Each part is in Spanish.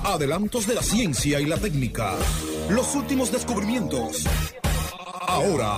Adelantos de la ciencia y la técnica. Los últimos descubrimientos. Ahora.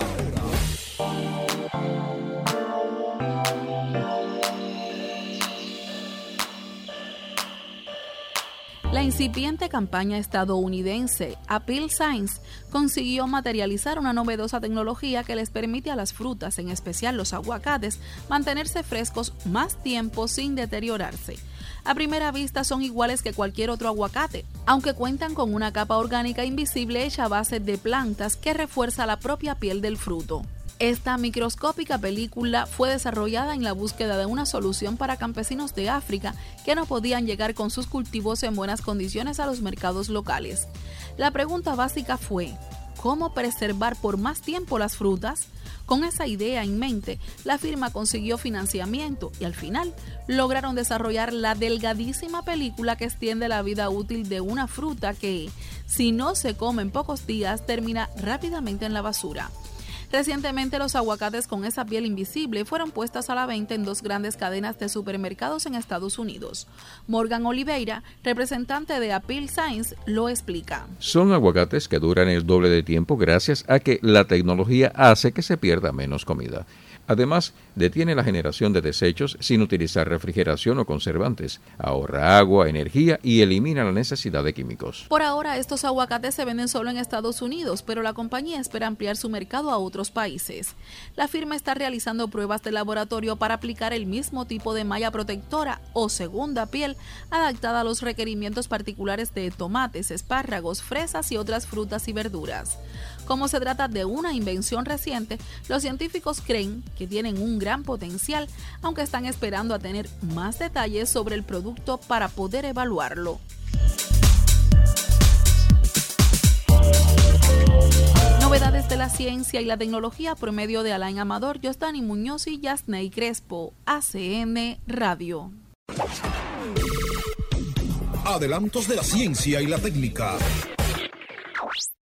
La incipiente campaña estadounidense Apeel Science consiguió materializar una novedosa tecnología que les permite a las frutas, en especial los aguacates, mantenerse frescos más tiempo sin deteriorarse. A primera vista son iguales que cualquier otro aguacate, aunque cuentan con una capa orgánica invisible hecha a base de plantas que refuerza la propia piel del fruto. Esta microscópica película fue desarrollada en la búsqueda de una solución para campesinos de África que no podían llegar con sus cultivos en buenas condiciones a los mercados locales. La pregunta básica fue, ¿cómo preservar por más tiempo las frutas? Con esa idea en mente, la firma consiguió financiamiento y al final lograron desarrollar la delgadísima película que extiende la vida útil de una fruta que, si no se come en pocos días, termina rápidamente en la basura. Recientemente, los aguacates con esa piel invisible fueron puestas a la venta en 2 grandes cadenas de supermercados en Estados Unidos. Morgan Oliveira, representante de Apeel Science, lo explica. Son aguacates que duran el doble de tiempo gracias a que la tecnología hace que se pierda menos comida. Además, detiene la generación de desechos sin utilizar refrigeración o conservantes, ahorra agua, energía y elimina la necesidad de químicos. Por ahora, estos aguacates se venden solo en Estados Unidos, pero la compañía espera ampliar su mercado a otros países. La firma está realizando pruebas de laboratorio para aplicar el mismo tipo de malla protectora o segunda piel adaptada a los requerimientos particulares de tomates, espárragos, fresas y otras frutas y verduras. Como se trata de una invención reciente, los científicos creen que tienen un gran potencial, aunque están esperando a tener más detalles sobre el producto para poder evaluarlo. Novedades de la ciencia y la tecnología por medio de Alain Amador, Yosdani Muñoz y Yasney Crespo, ACN Radio. Adelantos de la ciencia y la técnica.